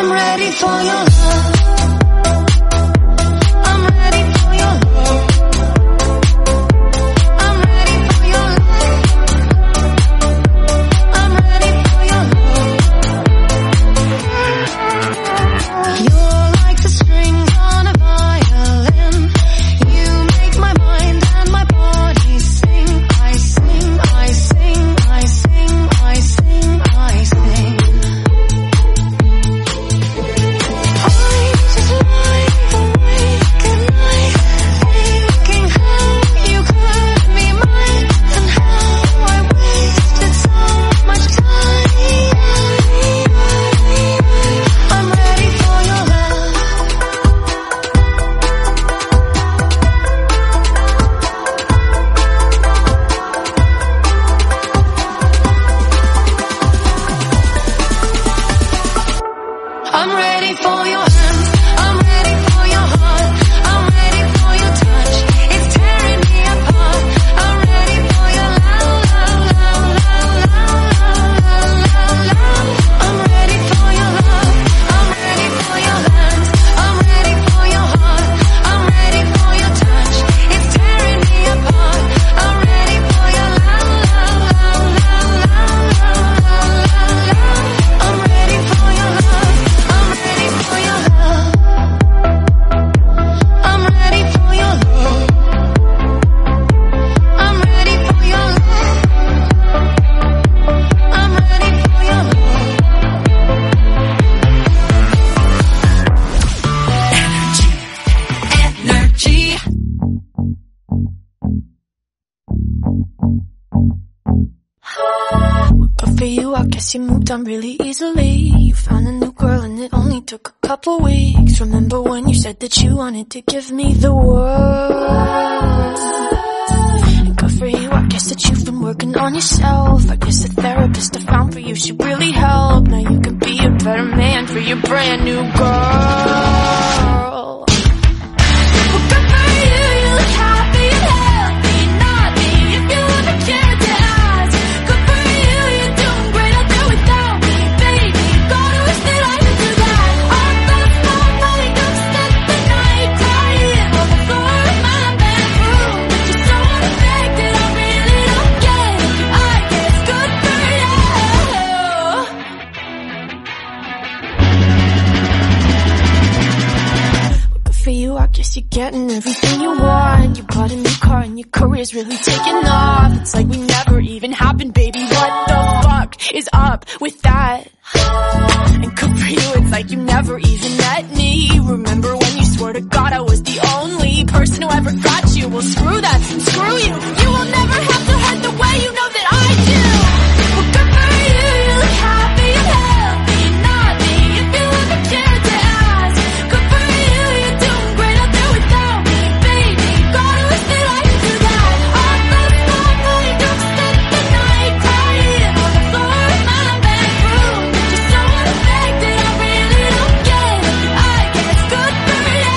I'm ready for your love. I'm ready for your love. I'm ready for your love. I'm ready for your love. You're like the strings on a violin. You make my mind and my body sing. I sing, I sing, I sing, I sing, I sing. I'm ready for your hands, I'm ready for your heart, I'm ready for your touch, it's tearing me apart. I'm ready for your love, love, love, love, love, love, love. I'm ready for your love, I'm ready for your hands, I'm ready for your heart, I'm ready for your touch, it's tearing me apart. I'm ready for your love, love, love, love, love, love, love. I'm ready for your love. I'm ready for your love. I'm ready for your love. I'm ready for your love. I'm ready for your love. Energy, energy. Good for you, I guess you moved on really easily. You found a new girl and it only took a couple weeks. Remember when you said that you wanted to give me the world? And good for you, I guess that you've been working on yourself. I guess the therapist I found for you should really help. Now you can be a better man for your brand new girl. Well, good for you, you look happy and healthy, not me if you ever cared to ask. Good for you, you're doing great out there without me, baby. Gotta wish that I could do that. I lost my mind, I'm spent the night crying on the floor of my bedroom. But you're so unaffected, I really don't get it. I guess good for you. Good for you, I guess you're getting everything you want. You bought a new car and your career's really taking off. It's like we never even happened, baby. What the fuck is up with that? And good for you, it's like you never even met me. Remember when you swore to God I was the only person who ever got you? Well, screw that, screw you. You will never have to hurt the way you know that I do. Well, good for you, you look happy and healthy, not me if you ever cared to ask. Good for you, you're doing great out there without me, baby. Gotta wish that I could do that. I lost my mind, I'm spent the night crying on the floor of my bedroom. But you're so unaffected, I really don't get it. I guess good for you.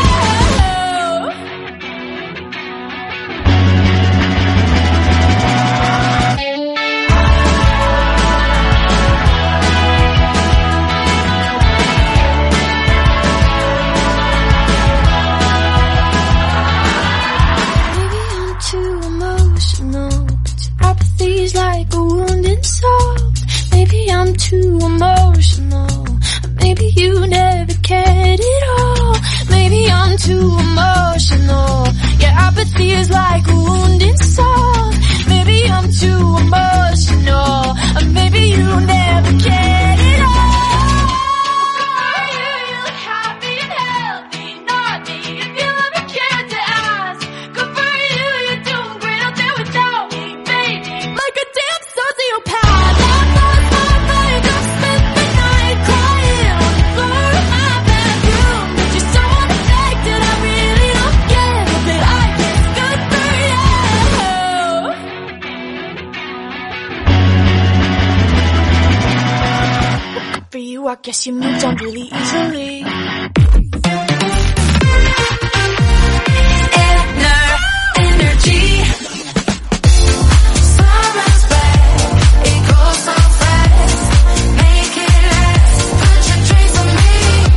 Maybe I'm too emotional, but your apathy's like a wounded soul. Maybe I'm too emotional, maybe you never cared at all. Maybe I'm too emotional, your apathy is like a wounded soul. Maybe I'm too emotional, maybe you never cared at all. You look happy and healthy, not me if you ever cared to ask. Good for you, you're doing great out there without me, baby. Like a damn sociopath. I lost my mind, I'm spent the night crying on the floor of my bedroom. But you're so unaffected, I really don't get it. But I guess good for you. Good for you, I guess you moved on really easily. Energy. Summer's back, it goes so fast. Make it last, put your dreams on me.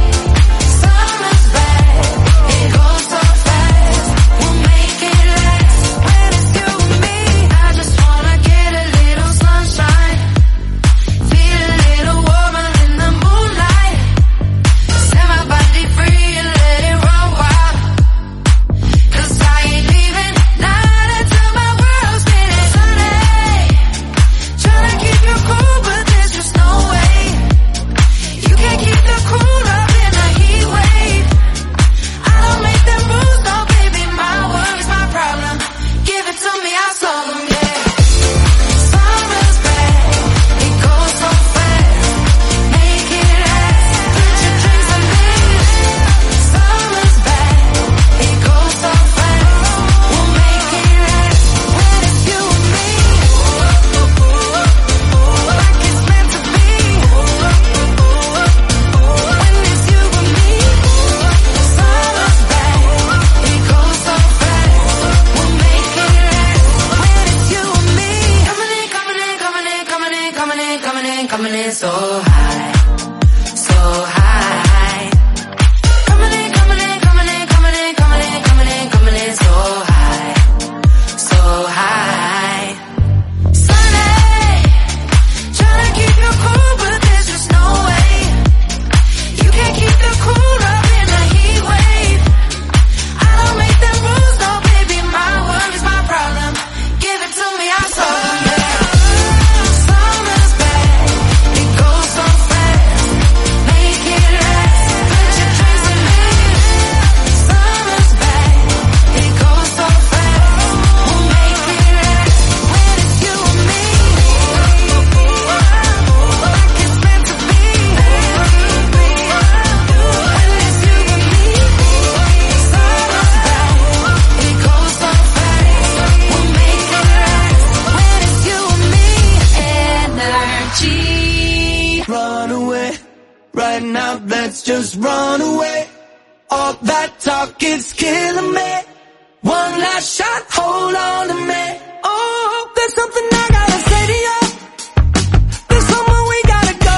in so high, so high. Coming in, coming in, coming in, coming in, coming in, coming in, coming in so high, so high. Sunday, trying to keep you cool, but there's just no way. You can't keep the cool up in the heat wave. I don't make the rules, no baby, my world is my problem. Give it to me, I saw you. Summer's back, it goes so fast. Make it last, put your drinks in me. Summer's back, it goes so fast. We'll make it last when it's you and me. Like it's meant to be. When it's you and me. Summer's back, it goes so fast. We'll make it last when it's you and me. Energy. Run away, right now let's just run away. All that talk is killing me. One last shot, hold on to me. Oh, there's something I gotta say to you. There's somewhere we gotta go.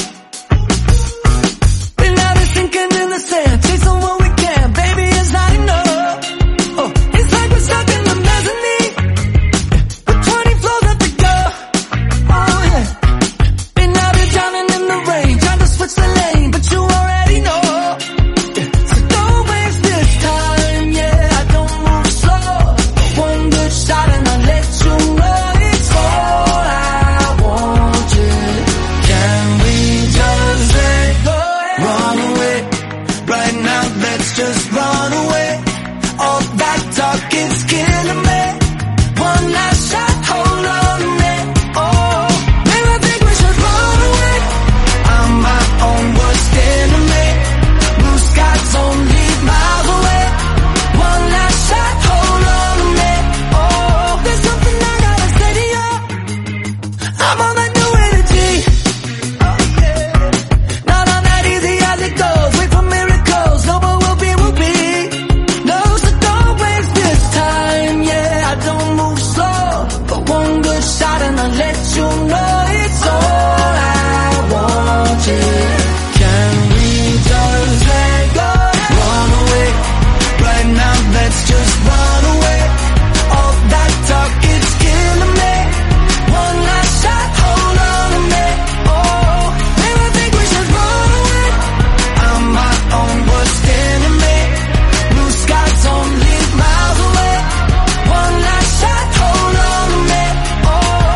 We're now sinking in the sand, chasing what we can. Baby, it's not enough. Oh, it's like we're stuck in the mezzanine with 20 floors left to go. Oh yeah. Been out here drowning in the rain, trying to switch the lane, but you already know. So don't waste this time, yeah, I don't move slow. One good shot and I'll let you know it's all I want you. Can we just let go? Run away, right now let's just run away. All that talk is killing me. One last shot, hold on to me. Oh, maybe I think we should run away. I'm my own worst enemy. Blue skies only miles away. One last shot, hold on to me. Oh, there's something I gotta say to you. I'm on that new energy. Oh yeah. Not on that easy as it goes. Wait for miracles. No, but we'll be. No, so don't waste this time. Yeah, I don't move slow. But one good shot and I'll let you know it's all I want you. Can we just let go? Run away, right now let's just run away. All that talk is killing me. One last shot, hold on to me. Oh, maybe I think we should run away. I'm my own worst enemy. Blue skies only miles away. One last shot, hold on to me. Oh,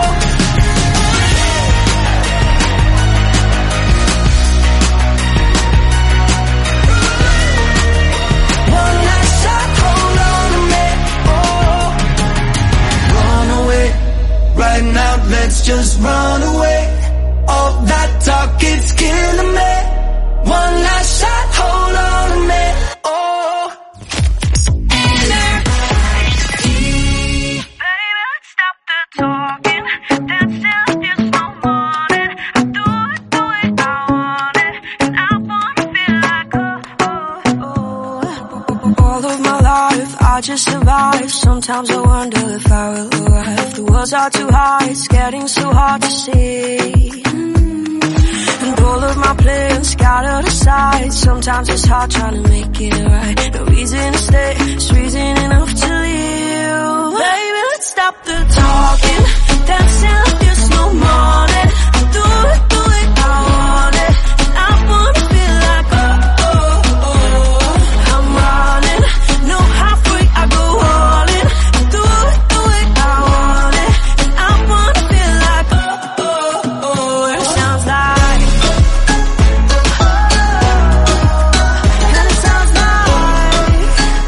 one last shot, hold on to me. Oh, run away, right now let's just run away. All that talk is killing me. One last shot, hold on to me. Oh, Baby, let's stop the talking. Dance till there's no morning. I do it the way I want it, and I wanna feel like all of my life I just survive. Sometimes I wonder if I will arrive. The words are too high, it's getting so hard to see. And all of my plans scattered aside. Sometimes it's hard trying to make it right. No reason to stay, it's reason enough to leave. Baby, let's stop the talking. Dancing like there's no morning. I do it the way I want it, and I wanna feel like I'm running. No halfway, I go all in. I do it the way I want it, and I wanna feel like and it sounds like and it sounds like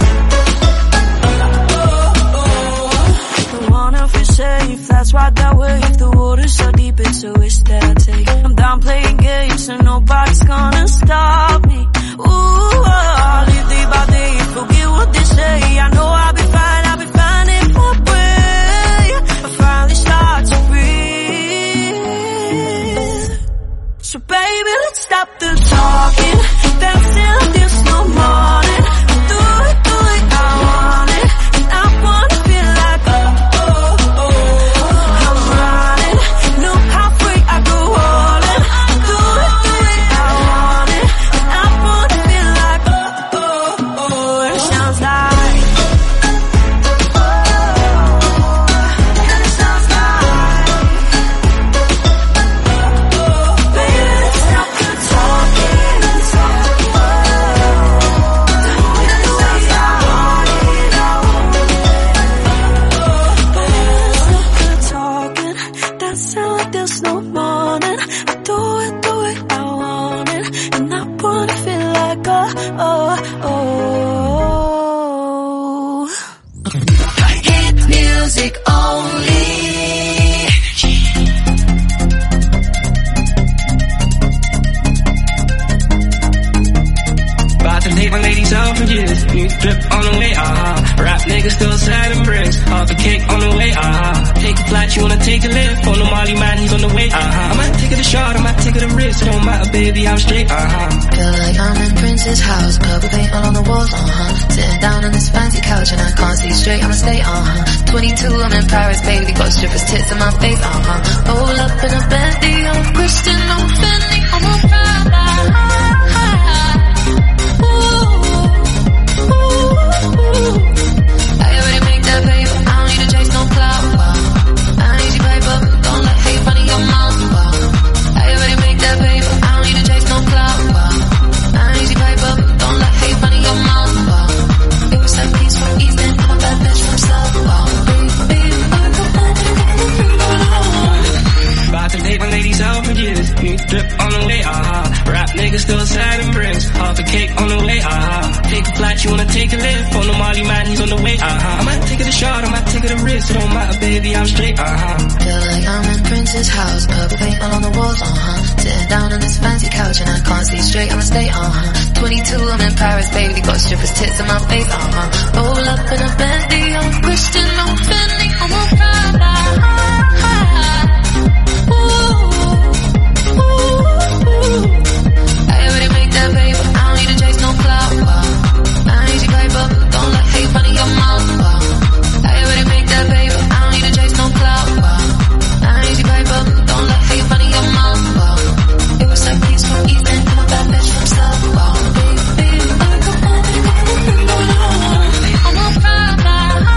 I wanna feel safe, that's right that way. If the water's so deep, it's a risk that I take. I'm done playing games, and nobody's gonna stop me. Ooh, I'll live day by day, forget what they say. I know I'll be fine if I pray. I finally start to breathe. So baby, let's stop the talking. Dancing like there's no morning. I do it the way I want it, and I wanna feel like I'm running. No halfway, I go all Hit music only. About to take my ladies out for years. New drip on the way, Rap niggas still sad and bricks. Half a cake on the way, Take a flight, you wanna take a lift. On the Molly man, he's on the way, I might take it a shot, I might take it a risk. It don't matter, baby, I'm straight, Feel like I'm in Prince's house. Purple paint all on the walls, Sitting down on this fancy couch and I can't see straight, I'ma stay, 22, I'm in Paris, baby. Got strippers' tits in my face, Roll up in a Bentley, I'm Christian, I'm Fendi, I'm a Prada. I already make that paper, I don't need to chase no clout, I need your paper, don't let hate run in your mouth, I already make that paper, I don't need to chase no clout, I need your paper, don't let hate run in your mouth, it was that piece from East End, I'm a bad bitch from South, About to take my ladies out for years. New drip on the way, Rap niggas still sad and bricks. Half a cake on the way, Take a flight, you wanna take a lift. On the Molly man, he's on the way, I might take it a shot, I might take it a risk. It don't matter, baby, I'm straight, Feel like I'm in Prince's house. Purple paint all on the walls, Sitting down on this fancy couch and I can't see straight, I'ma stay, 22, I'm in Paris, baby. Got strippers' tits in my face, Roll up in a Bentley, I'm Christian, I'm Fendi, I'm a Prada. I already make that paper, I don't need to chase no clout, I need your paper, don't let hate run in your mouth, I already make that paper, I don't need to chase no clout, I need your paper, don't let hate run in your mouth, it was like piece from East End, I'm a bad bitch from South, baby, I'm a Prada.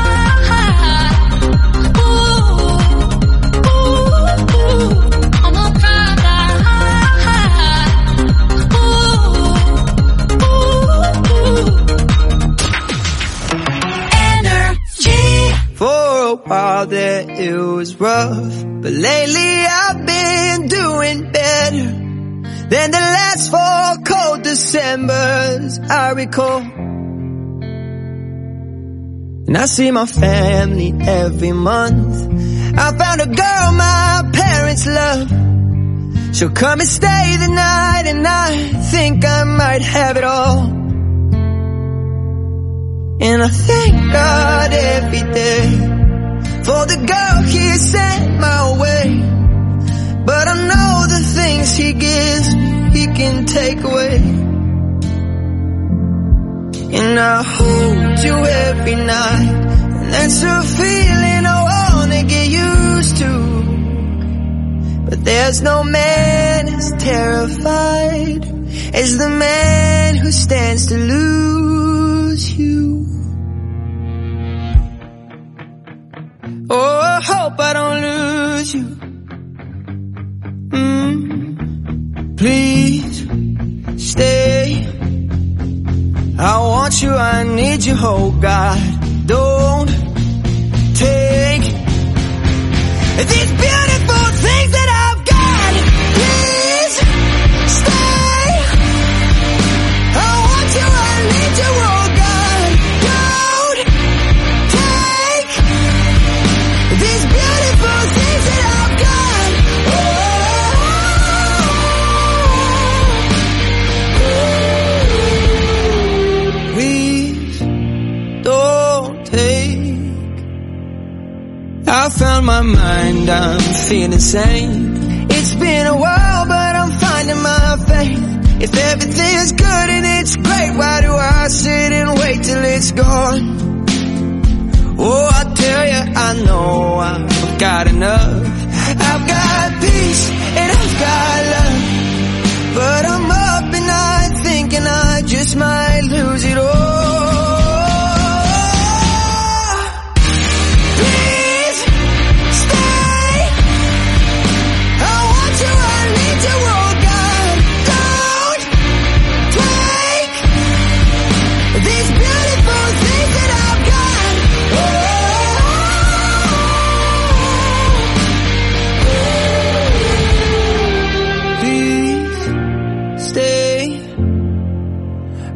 For a while there it was rough, but lately I've been doing better than the last 4 cold Decembers I recall. And I see my family every month. I found a girl my parents love. She'll come and stay the night, and I think I might have it all. And I thank God every day for the girl He sent my way. But I know the things He gives me, He can take away. And I hold you every night, and that's a feeling I wanna get used to. But there's no man as terrified as the man who stands to lose you. Oh, I hope I don't lose you. Please stay. I want you, I need you, oh God. Don't take these beautiful things that I've got. Please stay. I want you, I need you, oh God. Don't take these beautiful things that I've got. Please don't take. I found my mind, I'm feeling sane. It's been a while, but I'm finding my faith. If everything's good and it's great, why do I sit and wait till it's gone? Oh, I tell you, I know I've got enough. I've got peace and I've got love, but I'm up at night thinking I just might lose it all. Please stay. I want you, I need you, oh God. Don't take these beautiful things that I've got.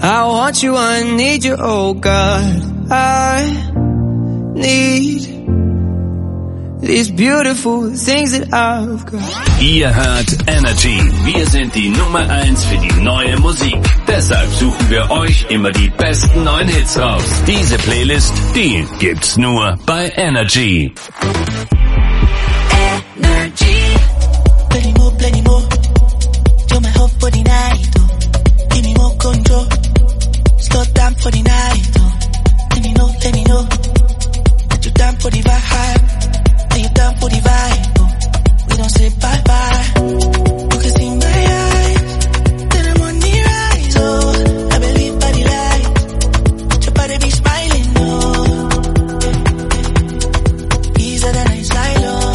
I want you, I need you, oh God. I need these beautiful things that I've got. Ihr hört Energy. Wir sind die Nummer 1 für die neue Musik. Deshalb suchen wir euch immer die besten neuen Hits raus. Diese Playlist, die gibt's nur bei Energy. Energy. Plenty more. You're my hope for the night, oh. Give me more control. Slow down for the night, oh. Let me know. That you're down for the vibe. Are you down for the vibe, oh. We don't say bye-bye. You can see my eyes. Then I'm on the rise, oh. I believe by the light. Your body be smiling, oh. Easier than I slide, oh.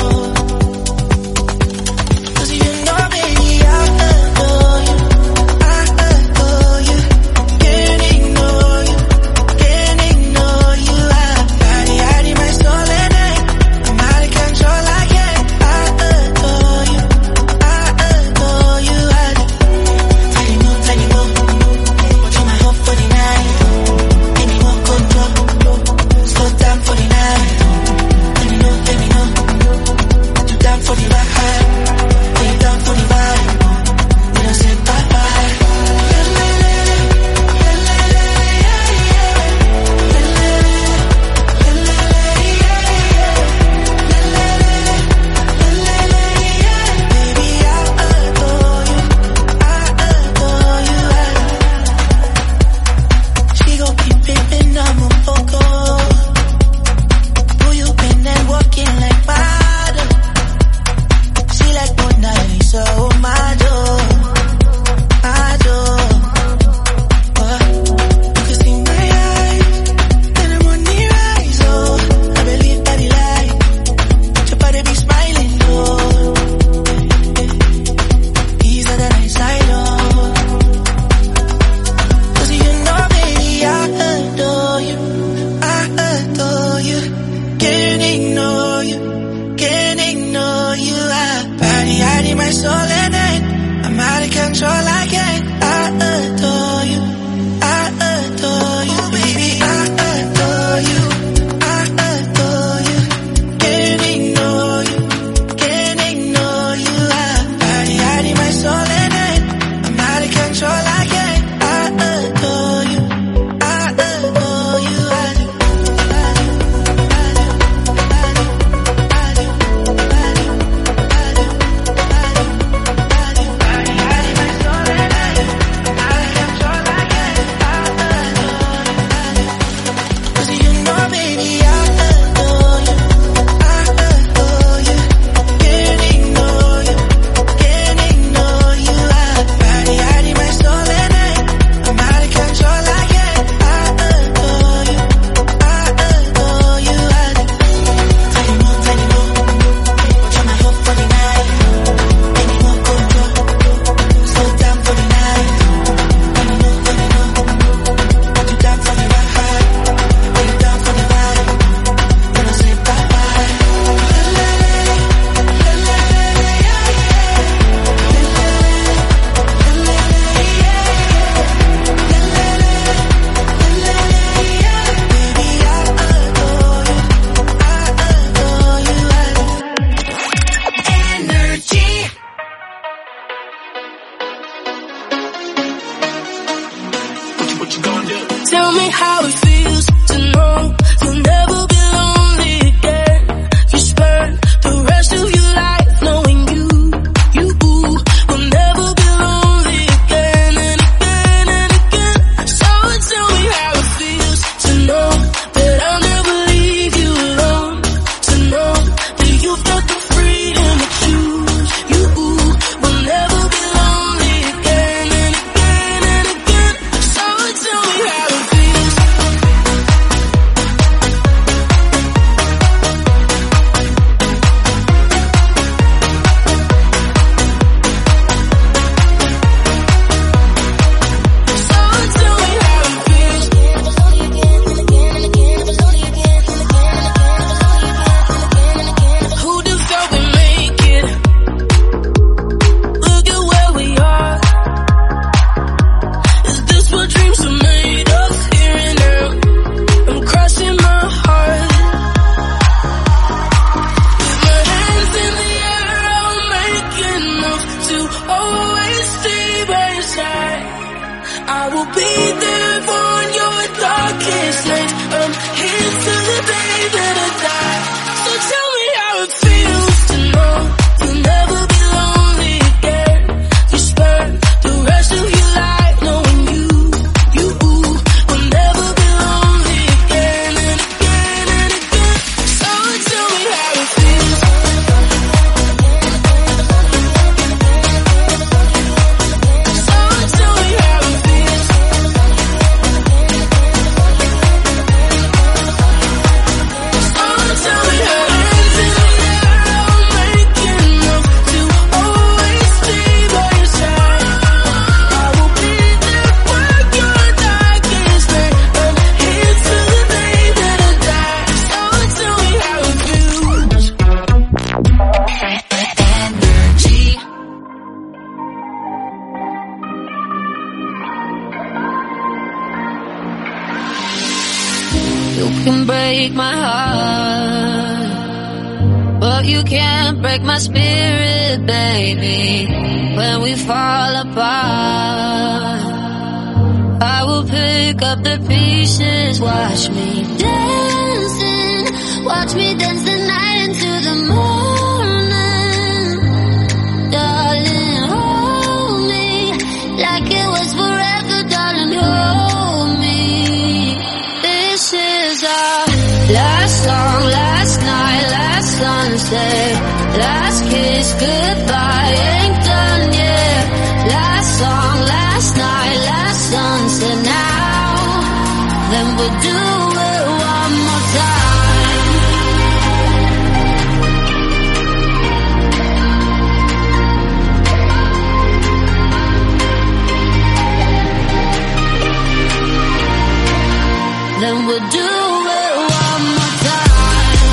I will be there for your darkest night. I'm here till the day that I die. So tell me how it feels to know you'll never be lonely again. You spend the rest of your life knowing you will never be lonely again and again and again. So tell me how it feels. So tell me how it feels. So tell me how hands in the air, I'll make enough to always be by your side. I will be there for your darkest night. I'm here till the day that I die. So tell me how it feels. Energy. You can break my heart, but you can't break my spirit, baby. When we fall apart, I will pick up the pieces. Watch me dance the night into the morning. Darling, hold me like it was forever, darling, hold me. This is our last song, last night, last sunset, last kiss, goodbye, ain't done yet. Last song, last night, last sunset, now, then we'll do it one more time. Then we'll do it one more time.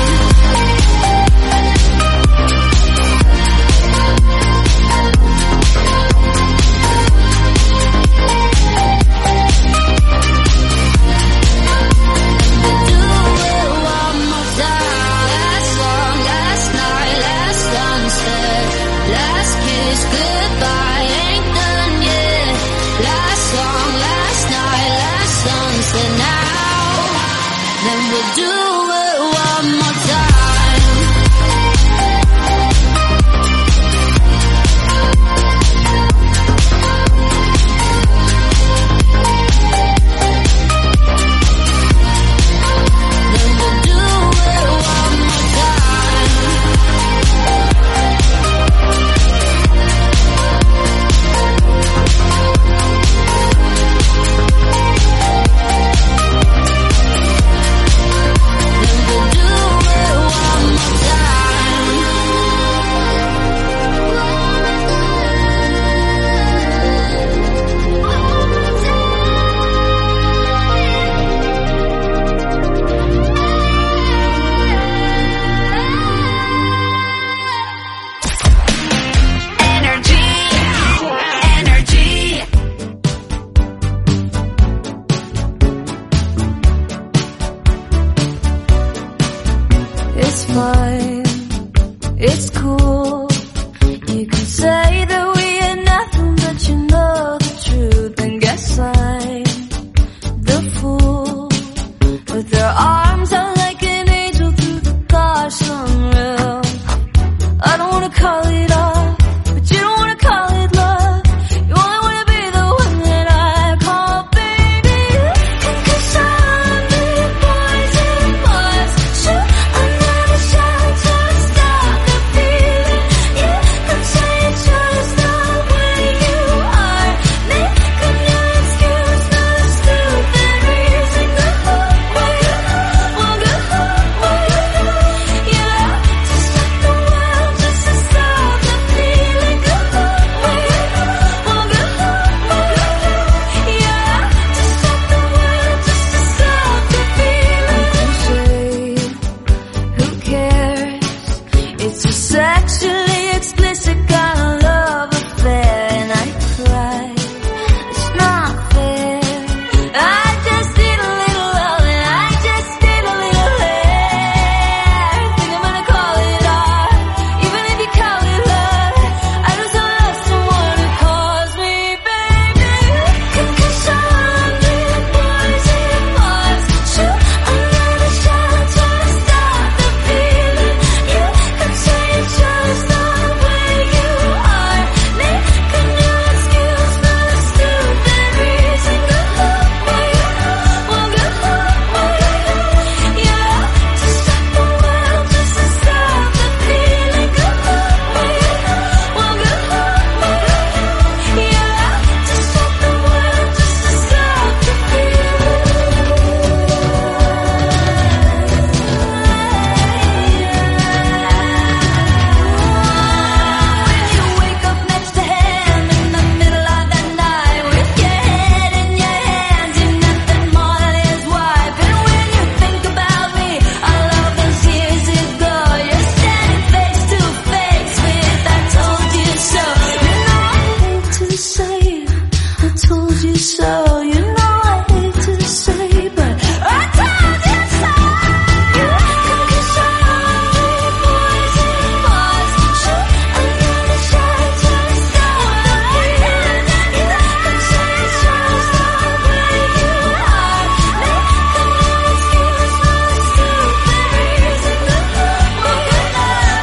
told you so. You know I hate to say, but I told you so. You can show me boys and bars. Shoot another shot, just stop the feeling. You can change just the way you are. Make no excuse for the stupid reason. One good night,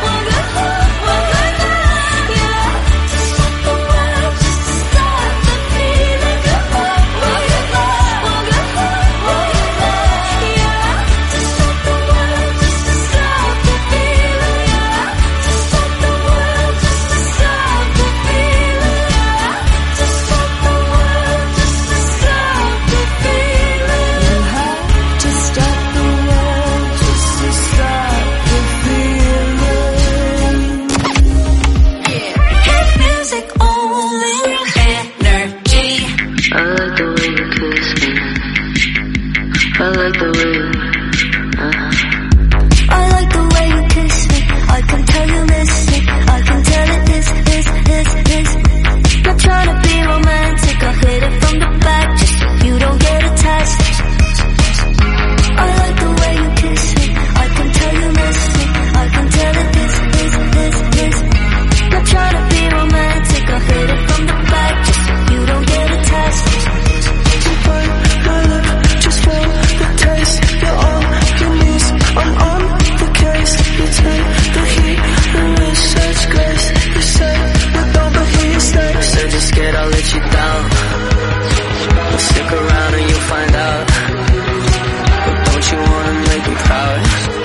yeah. Just stop the world, just to stop the feeling. One good night, yeah. Just stop the world, just to stop the feeling, yeah. Just stop the world, just to stop the feeling, yeah. Just stop the world, just to stop the feeling. You have to stop the world just to stop the feeling. Hit music only. Energy. I like the way you kiss me. I like the way you, I like the way you kiss me. I can tell you miss me. I can tell it is. Not trying to be romantic. I hit it from the back just so you don't get attached. I like the way you kiss me. I can tell you miss me. I can tell it is. Not trying to be romantic. I hit it from the back just so you don't get attached. To burn my lip, just for the taste. You're all you need. I'm on the case. You take the heat and with such grace. You say with all the heat stays. said you're scared I'll let you down. Well, stick around and you'll find out. But don't you wanna make me proud?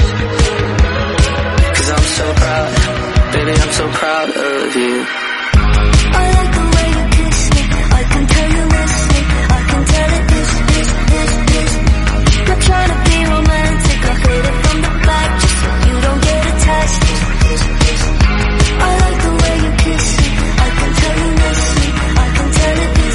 'Cause I'm so proud, baby, I'm so proud of you. I like the way you kiss me. I can tell you miss me. I can tell it is. Not trying to be romantic. I hit it from the back just so you don't get attached. I like the way you kiss me. I can tell you miss me. I can tell it is.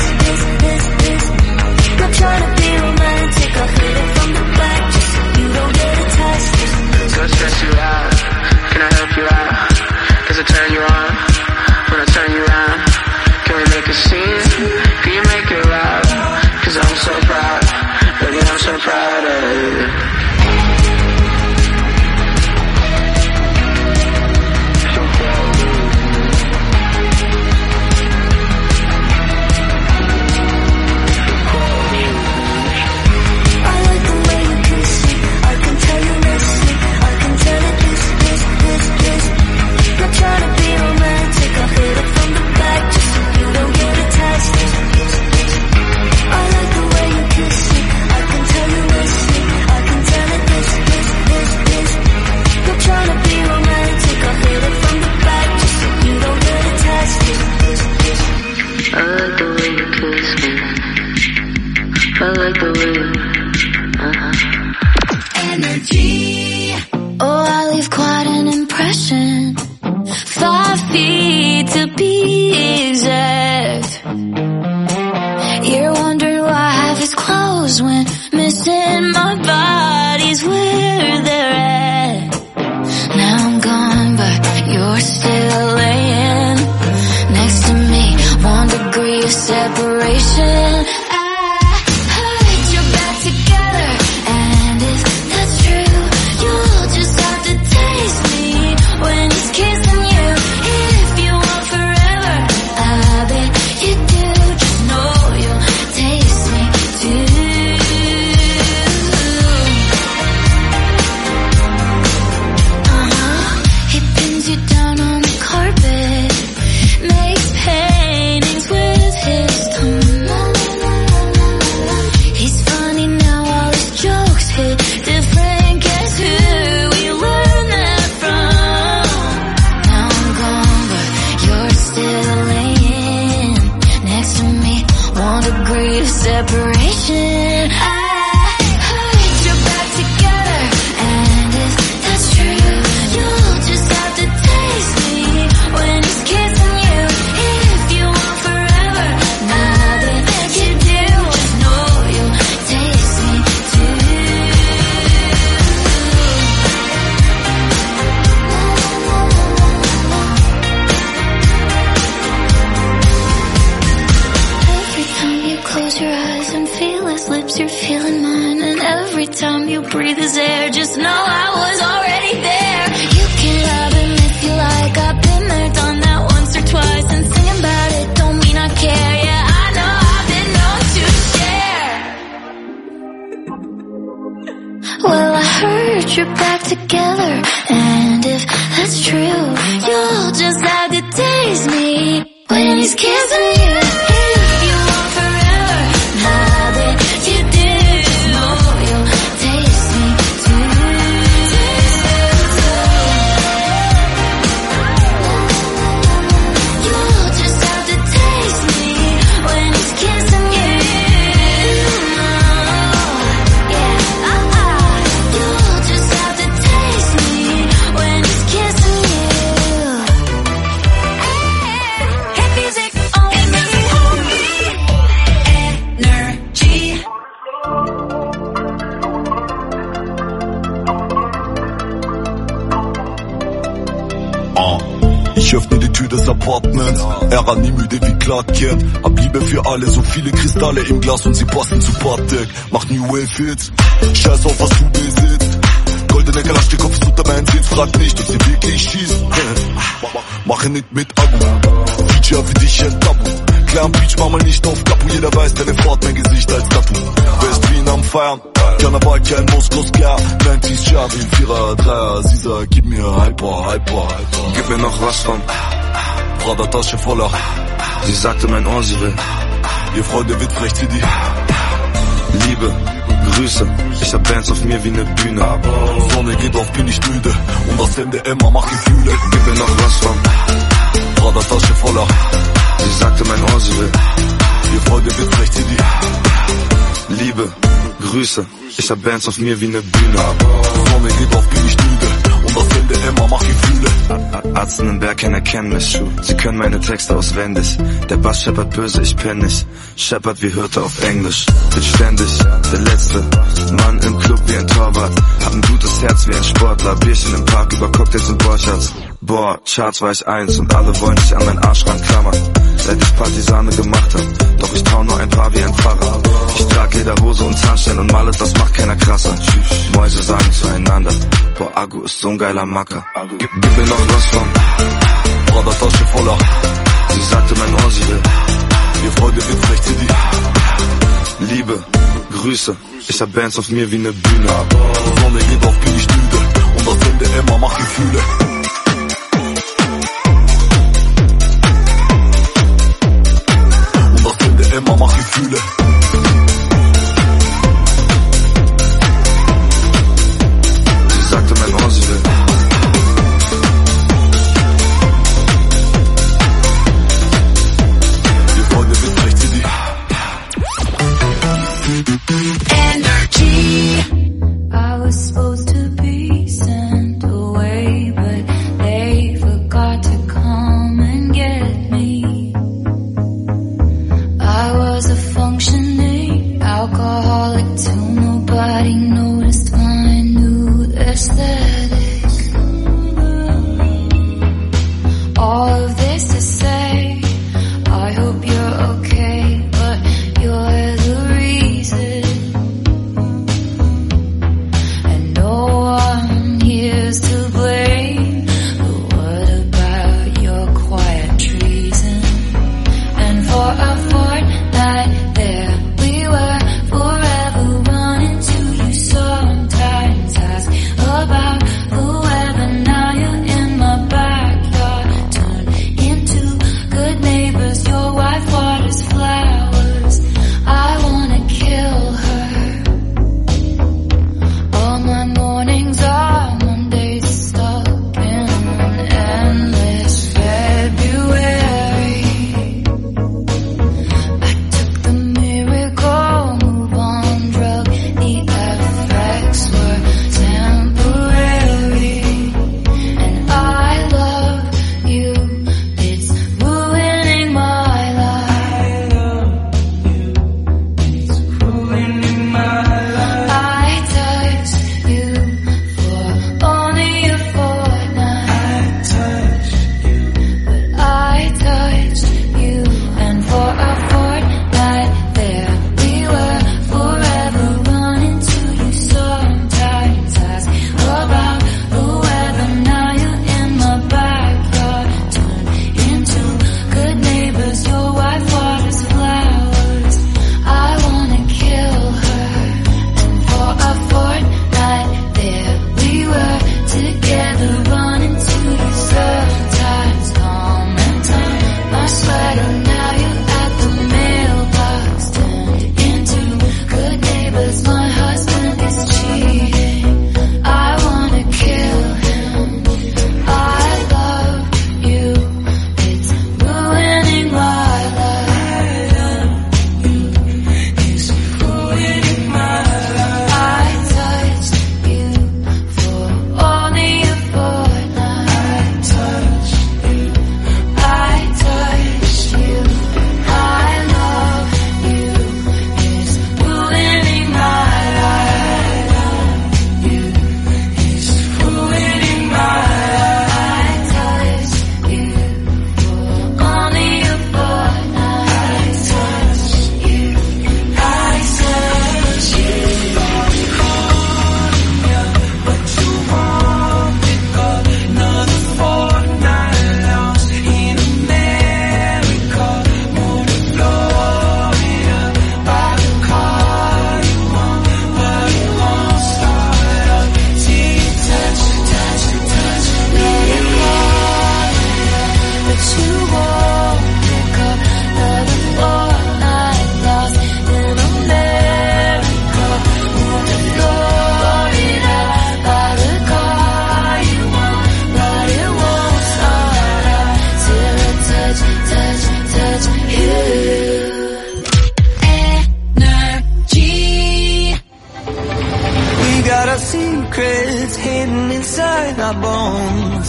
Not trying to be romantic. I hit it from the back just so you don't get attached. Don't stress you out, can I help you out? 'Cause I turn you on, when I turn you around. Can we make a scene? Can you make it loud? 'Cause I'm so proud, baby, I'm so proud of you. I like the way you kiss me. I can tell you miss me. I can tell it is. Not trying to be romantic. I hit it from the back just so you don't get attached. I like the way you kiss me. I can tell you miss me. I can tell it is. Not trying to be romantic. I hit it from the back just so you don't get attached. I like the way you kiss me. I like the way you, Oh, I leave quite an impression. 5 feet to be exact. You're wondering why half is closed when missing my body's where they're at. Now I'm gone, but you're still laying next to me. 1 degree of separation. I heard you're back together, and if that's true, you'll just have to taste me when he's kissing you. If you want forever, I bet you do. Just know you'll taste me too. He pins you down on the carpet, makes paintings with his tongue. He's funny now, all his jokes hit different. Guess who we learned that from? Now I'm gone, but you're still laying next to me. 1 degree of separation. I heard you're back together, and if that's true, you'll just have to taste me when he's kissing you. If you want forever, I bet you do. Just know you'll taste me too. Every time you times you're feeling mine, and every time you breathe his air, just know I was already there. You can love him if you like, I've been there, done that once or twice, and singing about it don't mean I care. Yeah, I know I've been known to share. Well, I heard you're back together, and if that's true, you'll just have to taste me when he's kissing you. If you want forever, now that you do, you'll taste me too. You'll just have to taste me when he's kissing you. Yeah, you'll just have to taste me when he's kissing you. Hit music only, energy. Ich öffne die Tür des Apartments, er war nie müde wie Clark Kent. Hab Liebe für alle, so viele Kristalle im Glas und sie passen zu Parkdeck. Mach New Wave Hits, scheiß auf was du besitzt. Goldene Kalaschnikows unter meinen Sitz, frag nicht, ob sie wirklich schießt. Mache nicht mit Abu, Feature für dich ein Tabu. Klar am Beach, mach mal nicht auf Kapu, jeder weiß, deine Fahrt, mein Gesicht als Tattoo. West Wien am Feiern, Karneval, kein Moskos, klar. 90s Chart, wie 4er, 3er, sie sagt, gib mir Hyper. Gib mir noch was von Prada Tasche voller. Sie sagte mein Ohr, sie will Ihr Freunde wird frech wie die Liebe, Grüße. Ich hab Bands auf mir wie ne Bühne. Sonne geht auf, bin ich müde. Und das Hemd der Emma macht Gefühle. Gib mir noch was von Prada Tasche voller. Sie sagte mein Ohr, sie will Ihr Freunde wird frech wie die Liebe, Grüße. Ich hab Bands auf mir wie ne Bühne. Sonne geht auf, bin ich müde. Und das Hemd der Emma macht Gefühle. Arzten im Berg erkennen mich. Sie können meine Texte auswendig. Der Bass scheppert böse, ich penn nicht. Scheppert wie Hirte auf Englisch. Bin ständig der Letzte Mann im Club wie ein Torwart. Hab ein gutes Herz wie ein Sportler. Bierchen im Park über Cocktails und Borchards. Boah, Charts war ich 1 und alle wollen sich an meinen Arsch ranklammern. Seit ich Partisane gemacht hab, doch ich trau nur ein paar wie ein Pfarrer. Ich trag Lederhose und Zahnstein und Mallet, das macht keiner krasser. Mäuse sagen zueinander, boah, Agu ist so ein geiler Macker. Gib mir noch was von Prada Tasche voller. Sie sagte mein Ohr, sie will Ihr Freunde wird frech wie die Liebe, Grüße. Ich hab Bands auf mir wie ne Bühne. Sonne geht auf, bin ich müde. Und das Hemd der Emma macht Gefühle. Emma macht Gefühle. Sie sagte mein Ohr, sie will Ihr Freunde wird frech wie die Energy. I was supposed to be sent away, but bones.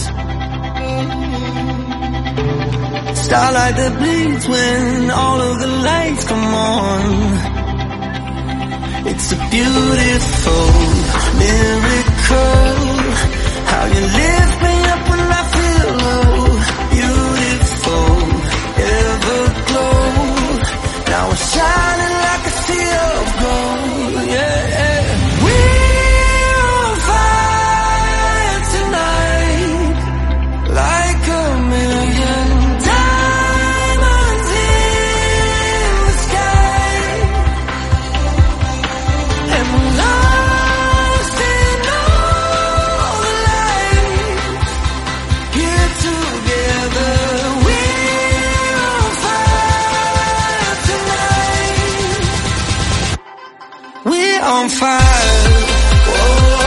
Starlight that bleeds when all of the lights come on. It's a beautiful miracle, how you lift me up when I feel low. Beautiful everglow, now we're shining like a sea of gold. Yeah, we're on fire tonight, like a million diamonds in the sky, and we're lost in all the light, here together. We're on fire tonight. We're on fire. Whoa.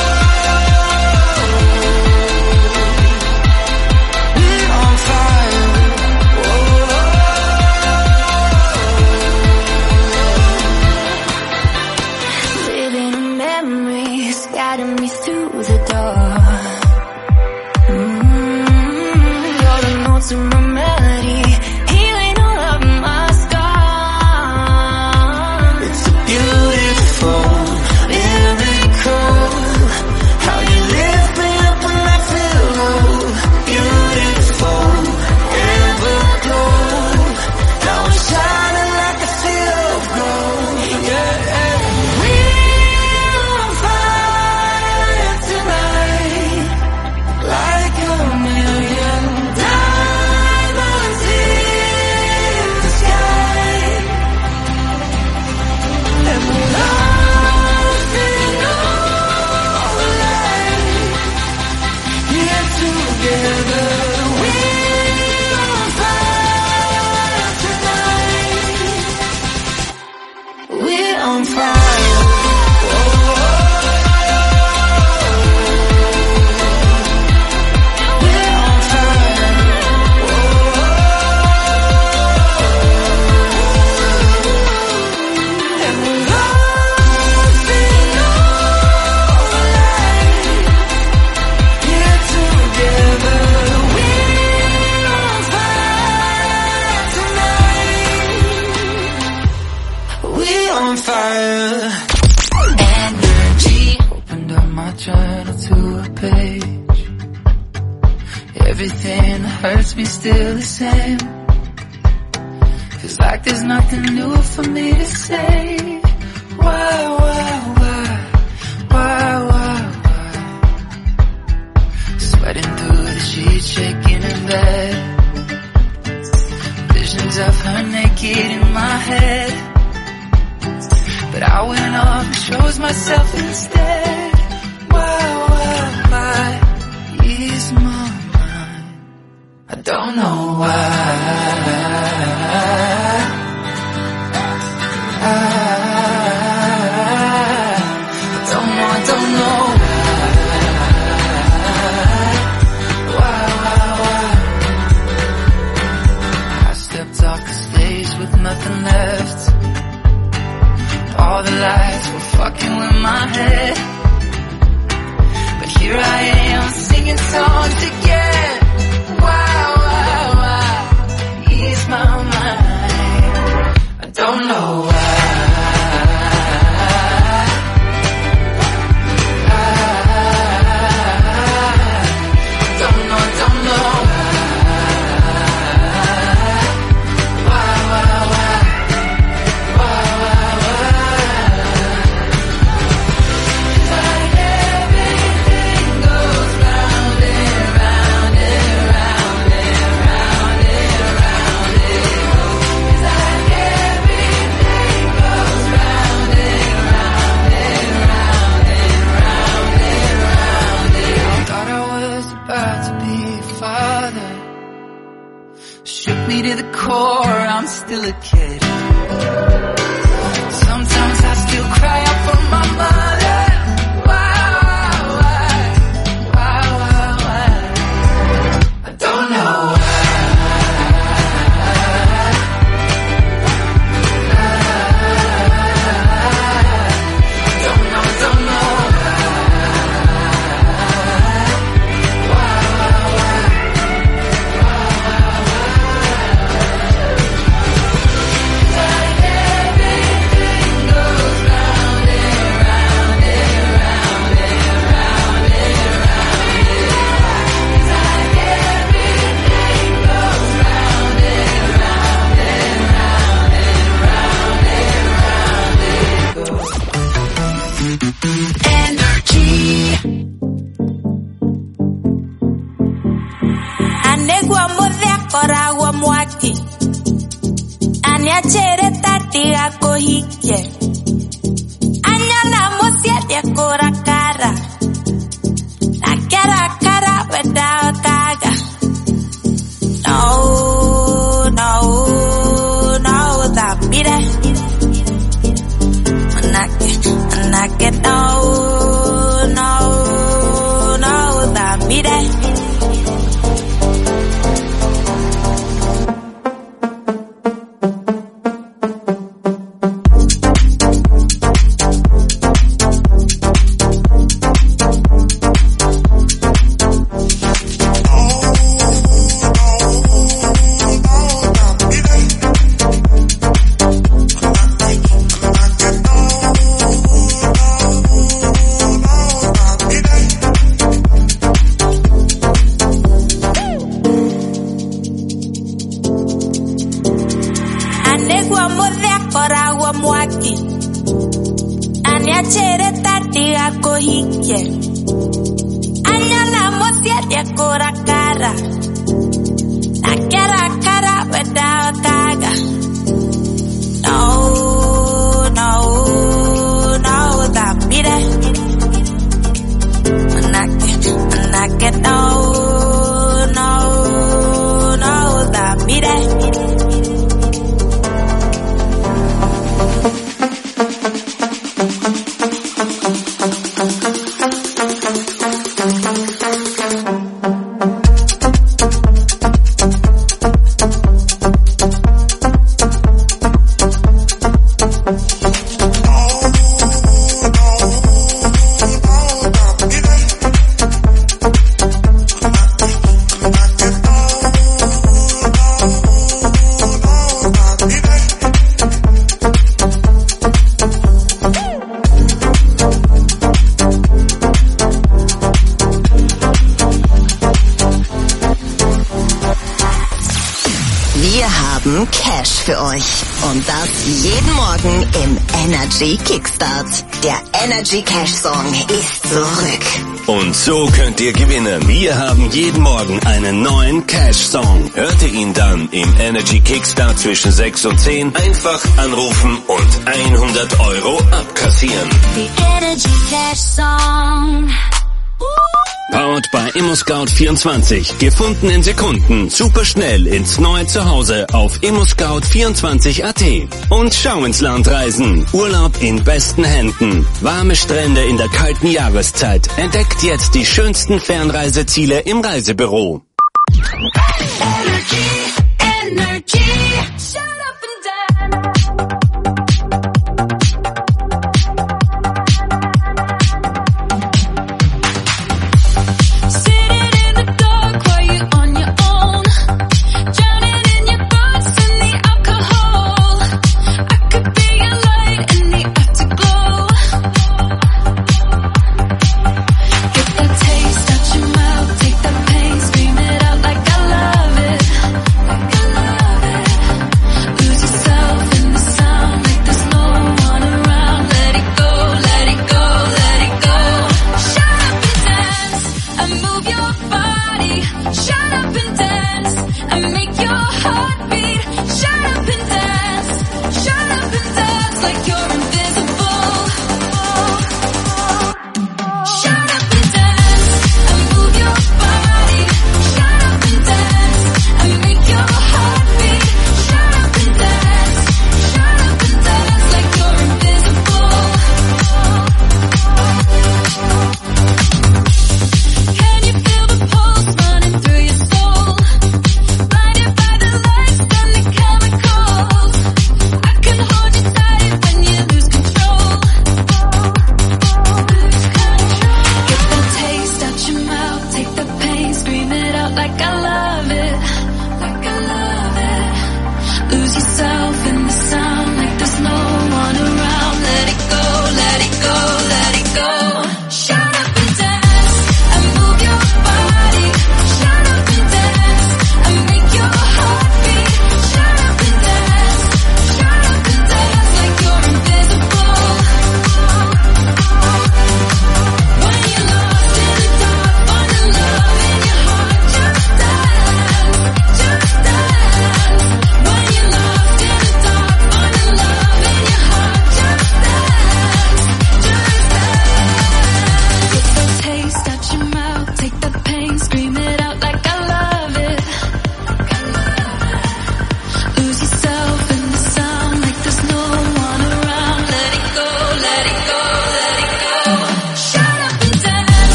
We're on fire. Whoa. Living in memories, guiding me through the dark. You're the notes of my melody, healing all of my scars. It's a beautiful miracle, how you lift me up when I feel low. Beautiful everglow, now we're shining like a sea of gold. Yeah, we're on fire tonight, like a million diamonds in the sky, and we're lost in all the light, here together. We're on fire tonight. We're on fire. We're on fire. And we're lost in all the light, here together. We're on fire tonight. We're on fire. Energy. Opened up my journal to a page. Everything that hurts me still the same. Feels like there's nothing new for me to say. Why? Sweating through the sheets, shaking in bed. Visions of her naked in my head, but I went off and chose myself instead. Why? Ease my mind. I don't know why. I don't know why. I stepped off the stage with nothing left. All the lights were fucking with my head, but here I am singing songs again. Why? Ease my mind. I don't know why. Don't know diga cojille. Añana mosiete cora cara. La cara cara without caga. No, no, no, that mire. Anake, no, no, no, that mire. Cash für euch. Und das jeden Morgen im Energy Kickstart. Der Energy Cash Song ist zurück. Und so könnt ihr gewinnen. Wir haben jeden Morgen einen neuen Cash-Song. Hört ihr ihn dann im Energy Kickstart zwischen 6 und 10, einfach anrufen und 100 € abkassieren. The Energy Cash Song. Powered by ImmoScout24. Gefunden in Sekunden. Super schnell ins neue Zuhause auf ImmoScout24.at. Und schau ins Land reisen. Urlaub in besten Händen. Warme Strände in der kalten Jahreszeit. Entdeckt jetzt die schönsten Fernreiseziele im Reisebüro. Energy, energy. Shut up and dance. Get the taste out your mouth, take the pain, scream it out like I love.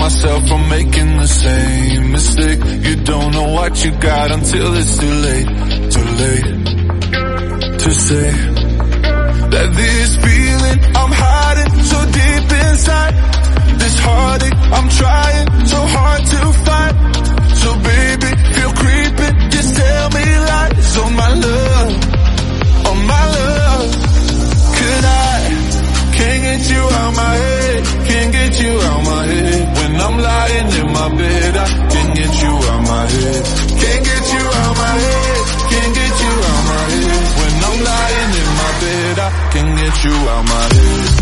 myself from making the same mistake. You don't know what you got until it's too late to say that this feeling I'm hiding so deep inside, this heartache I'm trying so hard to fight. So baby, feel creeping, just tell me lies on my love, on my love. Could can't get you out my head, can't get you out my head. When I'm lying in my bed, I can't get you out my head. Can't get you out my head, can't get you out my head. When I'm lying in my bed, I can't get you out my head.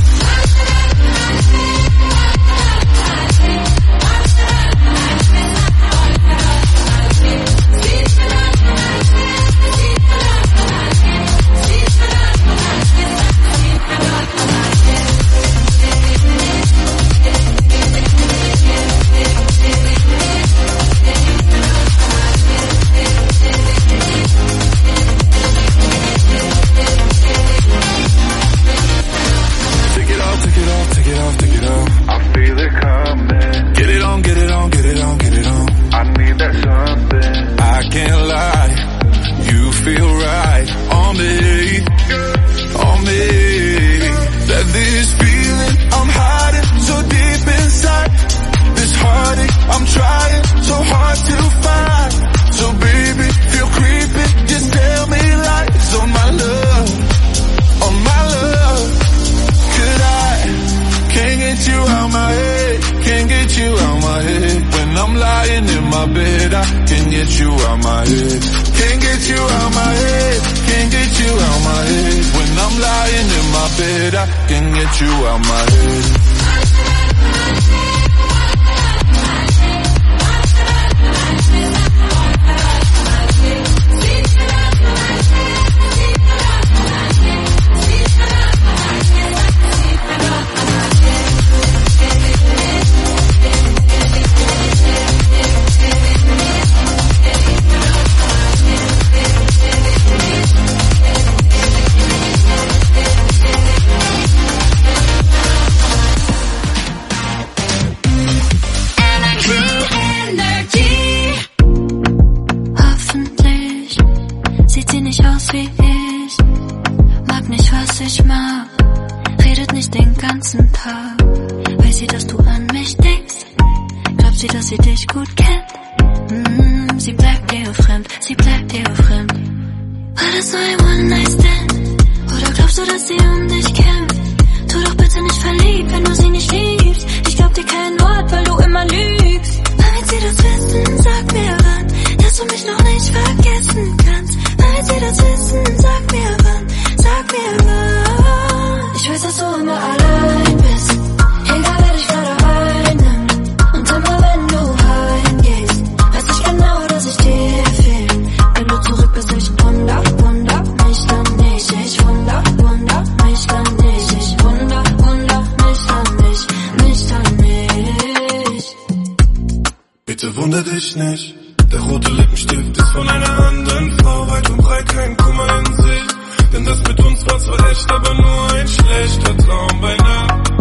Wunder dich nicht, der rote Lippenstift ist von einer anderen Frau, weit und breit kein Kummer in sich, denn das mit uns war zwar echt, aber nur ein schlechter Traum bei Nacht.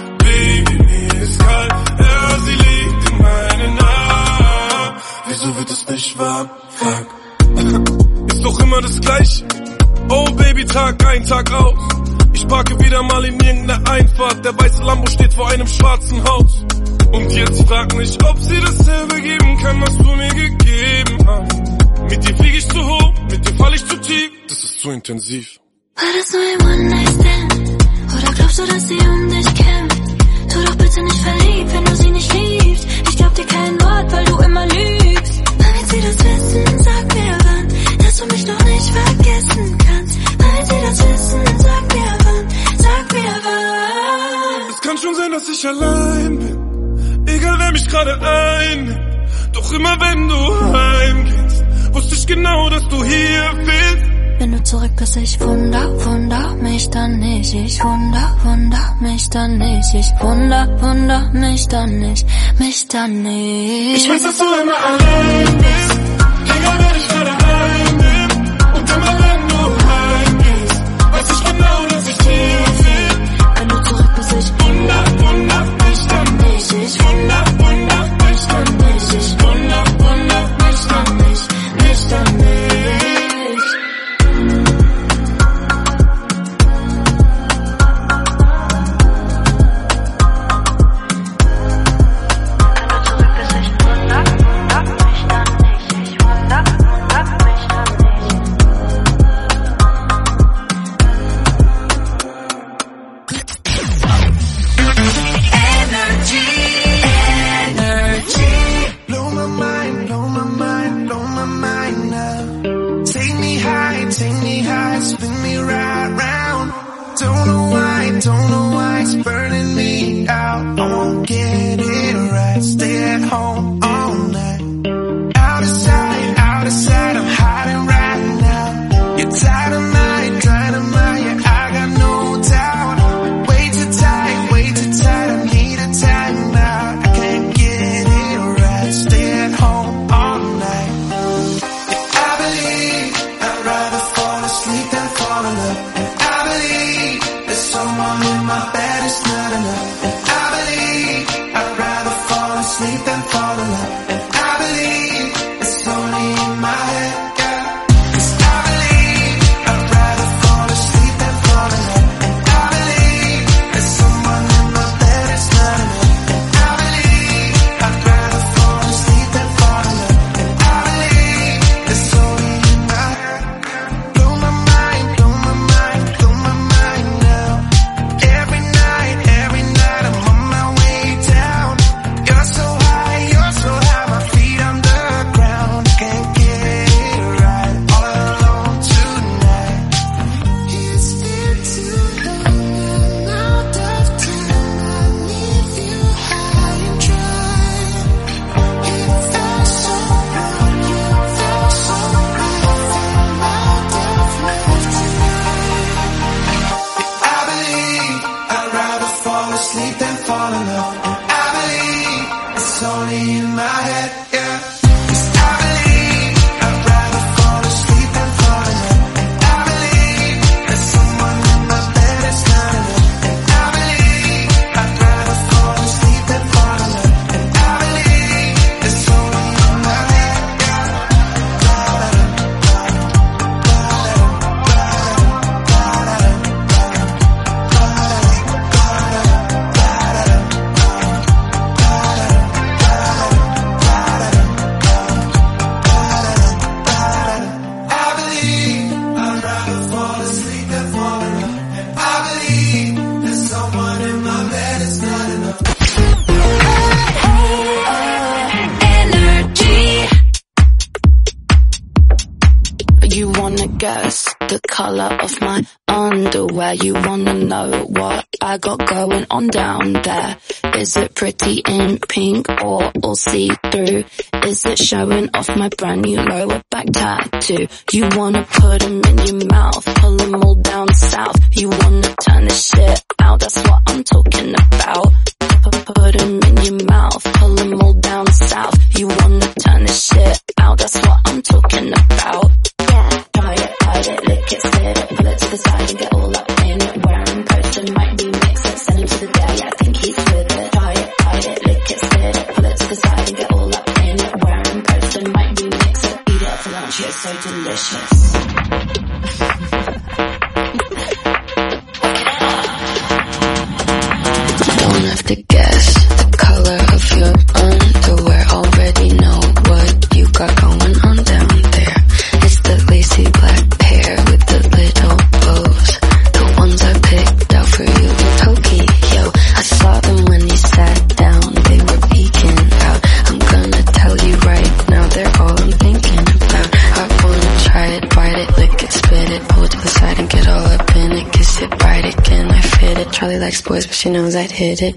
Baby, mir ist kalt, ja, sie liegt in meinen Armen. Wieso wird es nicht warm? Fuck. Ist doch immer das Gleiche. Oh Baby, Tag ein, Tag aus. Ich parke wieder mal in irgendeiner Einfahrt, der weiße Lambo steht vor einem schwarzen Haus. Und jetzt frag mich, ob sie dasselbe geben kann, was du mir gegeben hast. Mit dir flieg ich zu hoch, mit dir fall ich zu tief, das ist zu intensiv. War das nur ein One-Night-Stand? Oder glaubst du, dass sie um dich kämpft? Tu doch bitte nicht verliebt, wenn du sie nicht liebst. Ich glaub dir kein Wort, weil du immer lügst. Damit sie das wissen, sag mir wann, dass du mich noch nicht vergessen kannst. Damit sie das wissen, sag mir wann, sag mir wann. Es kann schon sein, dass ich allein bin. Egal wer mich gerade einnimmt, doch immer wenn du heimgehst, wusste ich genau, dass du hier bist. Wenn du zurück bist, ich wunder mich dann nicht. Ich wunder mich dann nicht. Ich wunder mich dann nicht, mich dann nicht. Ich weiß, dass du immer allein bist, egal wer dich gerade einnimmt. Und immer wenn du heimgehst, weiß ich genau, dass ich hier bin. Wenn du zurück bist, ich wunder mich dann nicht. Ich wunder don't know why it's burning me out. I won't get it right. Stay at home all night. Out of sight, I'm hiding right now. You're dynamite, yeah, I got no doubt. Way too tight, I need a time out. I can't get it right. Stay at home all night. Yeah, I believe I'd rather fall asleep than fall in love. And I believe there's someone in my bed, it's not enough. And I believe I'd rather fall asleep than fall in love. And I believe it's only in my head, yeah. 'Cause I believe I'd rather fall asleep than fall in love. And I believe there's someone in my bed, it's not enough. And I believe I'd rather fall asleep than fall in love. And I believe it's only in my head. Blow my mind now. Every night I'm on my way down. You're so high, my feet on the ground. Can't get it right, all alone tonight. It's been too long, I'm out of time. I leave you high and dry. It felt so wrong, you felt so right. I'm out of love tonight. I believe I'd rather fall asleep than fall in love. And I believe it's only in my head, yeah. 'Cause I believe I'd rather fall asleep than fall in love. And I believe there's someone in my bed, it's not enough. And I believe I'd rather fall asleep than fall in love. And I believe it's only in my head, yeah. I believe I'd rather fall asleep than fall in love. And I believe there's someone in my bed, it's not enough. Energy. You wanna guess the color of my underwear? You wanna know what I got going on down there? Is it pretty in pink or all see-through? Is it showing off my brand new lower back tattoo? You wanna put them in your mouth, pull them all down south. You wanna turn this shit out, that's what I'm talking about. Put them in your mouth, pull them all down south. You wanna turn this shit out, that's what I'm talking about. Yeah, try it, lick it, spit it, pull it to the side and get all up in it. Wearing poster might be mixed it, send him to the day, I think he's with it. Try it, lick it, spit it, pull it to the side and get all up in it. Wearing poster might be mixed it, eat it for lunch, it's so delicious. Don't have to guess the color of your underwear. Already know what you got going on down there. It's the lacy black pair with the little bows. The ones I picked out for you in Tokyo. I saw them when you sat down, they were peeking out. I'm gonna tell you right now, they're all I'm thinking about. I wanna try it, bite it, lick it, spit it, pull it to the side and get all up in it. Kiss it, bite it, can I fit it? Charlie likes boys, but she knows I'd hit it.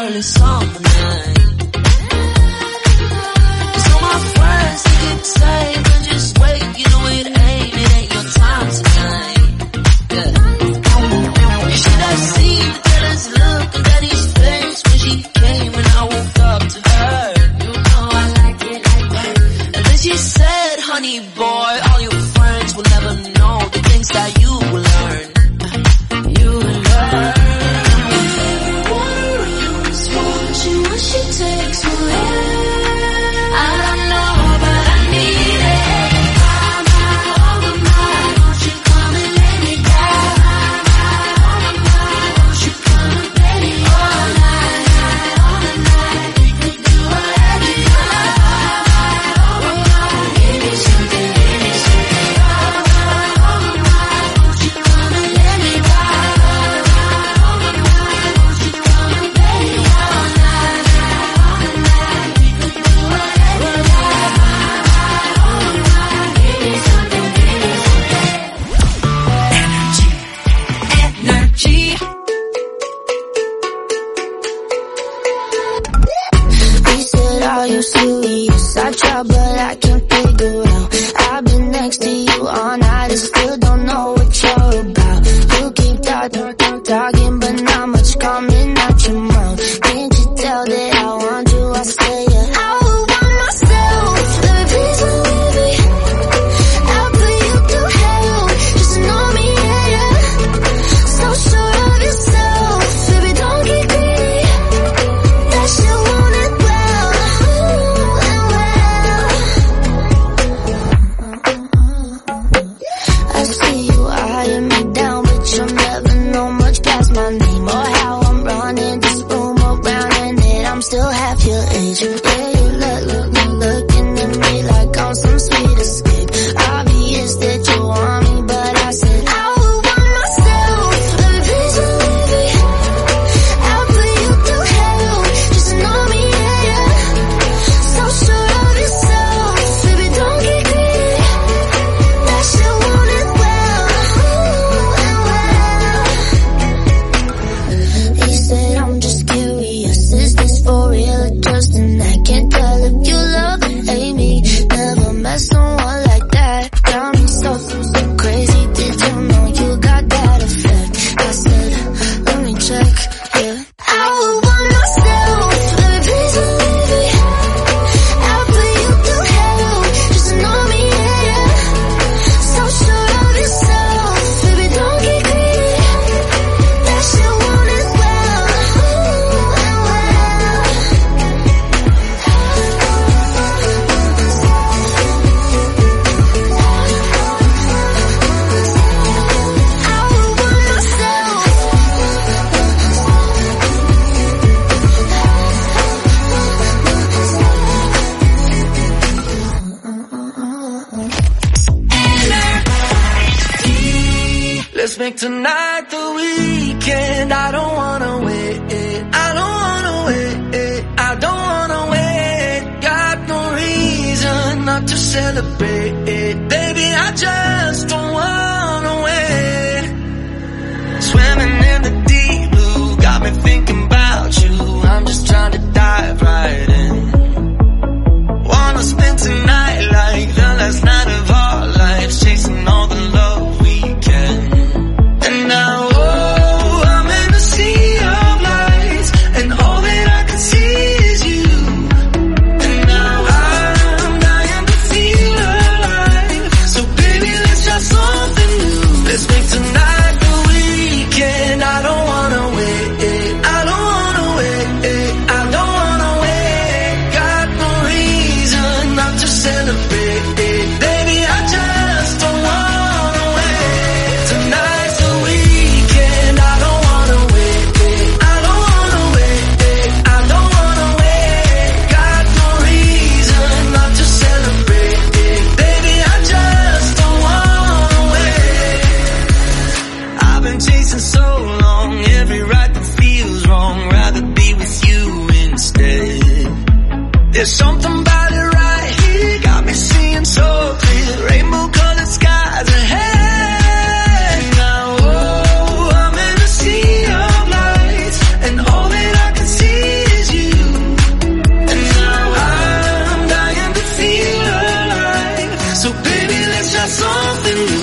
early summer night. So my friends, they keep saying, just wait, you know it ain't your time tonight. Yeah. You should have seen the jealous look on Daddy's face when she came and I woke up to her. You know I like it like that. And then she said, honey boy, all your friends will never know the things that you will learn. You will learn. What she takes away, I don't know, but I need it. Won't you come and lay me down? Won't you come and play me all night? We could do whatever you want. Give me something, give me something. Won't you come and lay me down? Won't you come and play me all night? Are you serious? I try but I can't figure out. I've been next to you all night and still don't know what you're about. You keep talking but not much coming out your mouth. Can't you tell that I want you? I say yeah. I would want myself. Let me please believe it. I'll put you through hell. Just know me, yeah. So sure of yourself. Baby, don't get greedy. That shit want it well. I see you eyeing me down, but you'll never know much past my name or how I'm running this room around, and that I'm still half your age. Yeah, you looking at me like I'm some sweet escape. Obvious that you want me, but I said I would want myself. Let me please believe it. I'll put you through hell. Just know me, yeah. So sure of yourself. Baby, don't get greedy. That shit want it well. He said I'm just curious. Is this for real or just an act? Can't tell if you love or hate me. Never met someone like that. Got me so crazy. Did you know you got that effect? I said, let me check, yeah. I would want myself. Let me please believe it. I'll put you through hell. Just know me, yeah. So sure of yourself. Baby, don't get greedy. That shit want it well. I would want myself. Let's make tonight the weekend. I don't wanna wait. I don't wanna wait. I don't wanna wait. Got no reason not to celebrate. Baby, I just don't wanna wait. Swimming in the deep blue, got me thinking about you. I'm just trying to dive right in. Wanna spend tonight like the last night of our lives, chasing all the love we can. And now, oh, I'm in a sea of lights, and all that I can see is you. And now I'm dying to feel alive. So baby, let's try something new. Let's make tonight the weekend. I don't wanna wait. I don't wanna wait. I don't wanna wait. Got no reason not to celebrate. Baby, I just don't wanna wait. Tonight's the weekend. I don't wanna wait. I don't wanna wait. I don't wanna wait. Got no reason not to celebrate. Baby, I just don't wanna wait. I've been chasing so long, every right that feels wrong. Rather be with you instead. There's something